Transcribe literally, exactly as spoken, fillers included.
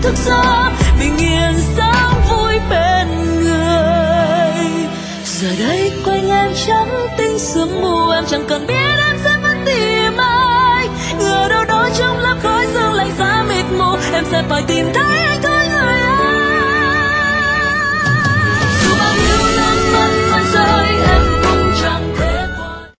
thức giấc bình yên sống vui bên người. Giờ đây quanh em trắng tinh sương mù, em chẳng cần biết em sẽ vẫn tìm ai. Ngờ đâu đó trong lớp khói sương lạnh giá mịt mù, em sẽ phải tìm thấy